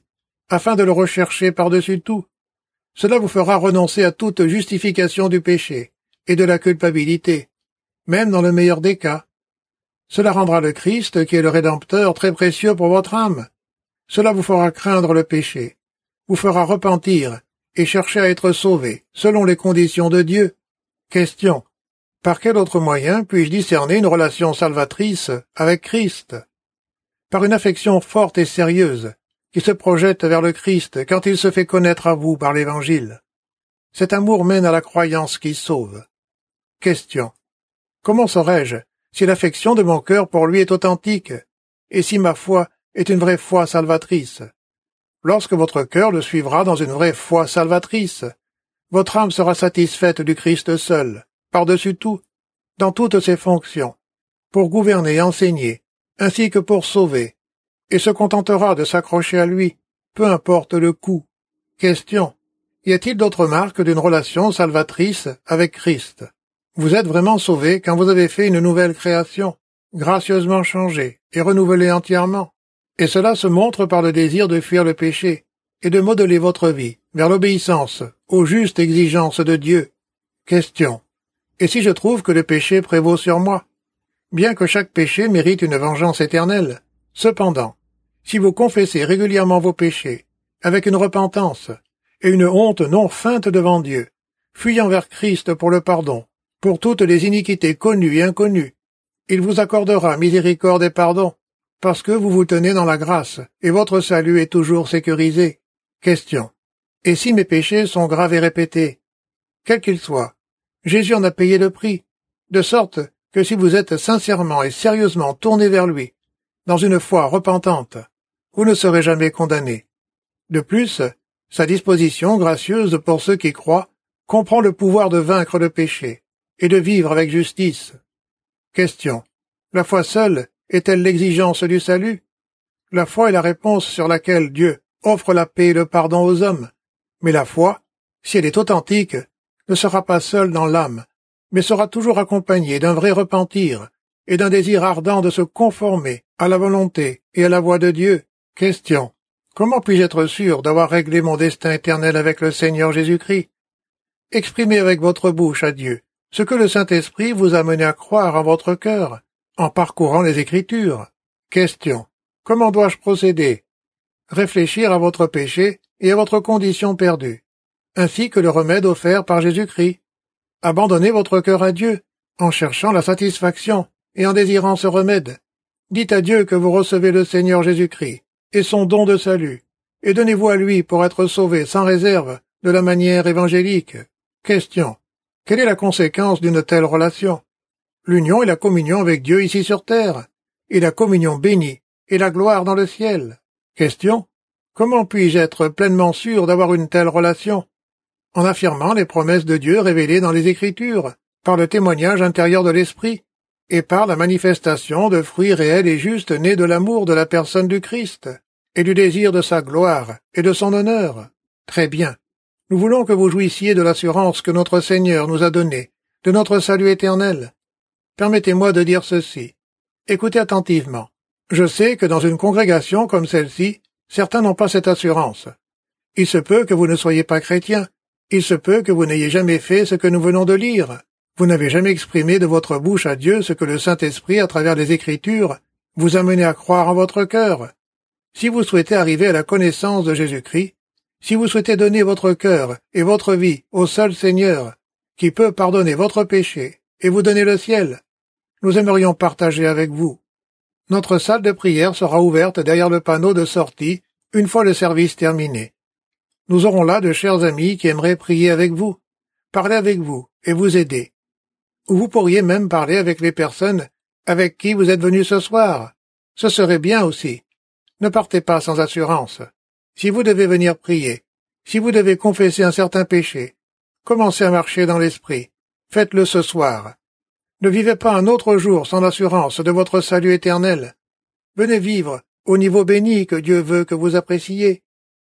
Speaker 2: afin de le rechercher par-dessus tout. Cela vous fera renoncer à toute justification du péché et de la culpabilité, même dans le meilleur des cas. Cela rendra le Christ, qui est le Rédempteur, très précieux pour votre âme. Cela vous fera craindre le péché, vous fera repentir et chercher à être sauvé, selon les conditions de Dieu. Question. Par quel autre moyen puis-je discerner une relation salvatrice avec Christ? Par une affection forte et sérieuse, qui se projette vers le Christ quand il se fait connaître à vous par l'Évangile. Cet amour mène à la croyance qui sauve. Question. Comment saurais-je si l'affection de mon cœur pour lui est authentique, et si ma foi est une vraie foi salvatrice? Lorsque votre cœur le suivra dans une vraie foi salvatrice, votre âme sera satisfaite du Christ seul, par-dessus tout, dans toutes ses fonctions, pour gouverner et enseigner, ainsi que pour sauver, et se contentera de s'accrocher à lui, peu importe le coût. Question. Y a-t-il d'autres marques d'une relation salvatrice avec Christ? Vous êtes vraiment sauvé quand vous avez fait une nouvelle création, gracieusement changée et renouvelée entièrement. Et cela se montre par le désir de fuir le péché et de modeler votre vie vers l'obéissance aux justes exigences de Dieu. Question. Et si je trouve que le péché prévaut sur moi? Bien que chaque péché mérite une vengeance éternelle, cependant, si vous confessez régulièrement vos péchés, avec une repentance et une honte non feinte devant Dieu, fuyant vers Christ pour le pardon, pour toutes les iniquités connues et inconnues, il vous accordera miséricorde et pardon, parce que vous vous tenez dans la grâce, et votre salut est toujours sécurisé. Question. Et si mes péchés sont graves et répétés? Quels qu'ils soient, Jésus en a payé le prix, de sorte que si vous êtes sincèrement et sérieusement tourné vers lui, dans une foi repentante, vous ne serez jamais condamné. De plus, sa disposition gracieuse pour ceux qui croient comprend le pouvoir de vaincre le péché et de vivre avec justice. Question. La foi seule est-elle l'exigence du salut? La foi est la réponse sur laquelle Dieu offre la paix et le pardon aux hommes. Mais la foi, si elle est authentique, ne sera pas seule dans l'âme, mais sera toujours accompagnée d'un vrai repentir et d'un désir ardent de se conformer à la volonté et à la voix de Dieu. Question. Comment puis-je être sûr d'avoir réglé mon destin éternel avec le Seigneur Jésus-Christ? Exprimez avec votre bouche à Dieu ce que le Saint-Esprit vous a mené à croire en votre cœur, en parcourant les Écritures. Question. Comment dois-je procéder? Réfléchir à votre péché et à votre condition perdue, ainsi que le remède offert par Jésus-Christ. Abandonnez votre cœur à Dieu, en cherchant la satisfaction et en désirant ce remède. Dites à Dieu que vous recevez le Seigneur Jésus-Christ et son don de salut, et donnez-vous à lui pour être sauvé sans réserve de la manière évangélique. Question. Quelle est la conséquence d'une telle relation? L'union et la communion avec Dieu ici sur terre, et la communion bénie et la gloire dans le ciel. Question. Comment puis-je être pleinement sûr d'avoir une telle relation? En affirmant les promesses de Dieu révélées dans les Écritures, par le témoignage intérieur de l'Esprit, et par la manifestation de fruits réels et justes nés de l'amour de la personne du Christ, et du désir de sa gloire et de son honneur. Très bien. Nous voulons que vous jouissiez de l'assurance que notre Seigneur nous a donnée, de notre salut éternel. Permettez-moi de dire ceci. Écoutez attentivement. Je sais que dans une congrégation comme celle-ci, certains n'ont pas cette assurance. Il se peut que vous ne soyez pas chrétien. Il se peut que vous n'ayez jamais fait ce que nous venons de lire. Vous n'avez jamais exprimé de votre bouche à Dieu ce que le Saint-Esprit, à travers les Écritures, vous a mené à croire en votre cœur. Si vous souhaitez arriver à la connaissance de Jésus-Christ, si vous souhaitez donner votre cœur et votre vie au seul Seigneur, qui peut pardonner votre péché et vous donner le ciel, nous aimerions partager avec vous. Notre salle de prière sera ouverte derrière le panneau de sortie une fois le service terminé. Nous aurons là de chers amis qui aimeraient prier avec vous, parler avec vous et vous aider. Ou vous pourriez même parler avec les personnes avec qui vous êtes venus ce soir. Ce serait bien aussi. Ne partez pas sans assurance. Si vous devez venir prier, si vous devez confesser un certain péché, commencez à marcher dans l'esprit. Faites-le ce soir. Ne vivez pas un autre jour sans l'assurance de votre salut éternel. Venez vivre au niveau béni que Dieu veut que vous appréciez.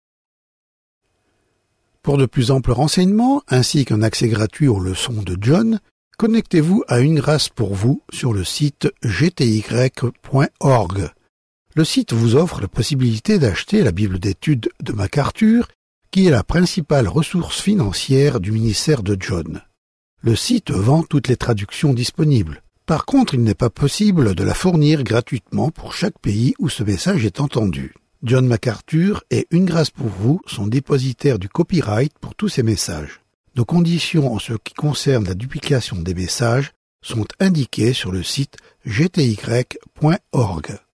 Speaker 1: Pour de plus amples renseignements, ainsi qu'un accès gratuit aux leçons de John, connectez-vous à Une grâce pour vous sur le site g t y point org. Le site vous offre la possibilité d'acheter la Bible d'études de MacArthur, qui est la principale ressource financière du ministère de John. Le site vend toutes les traductions disponibles. Par contre, il n'est pas possible de la fournir gratuitement pour chaque pays où ce message est entendu. John MacArthur et Une grâce pour vous sont dépositaires du copyright pour tous ces messages. Nos conditions en ce qui concerne la duplication des messages sont indiquées sur le site g t y point org.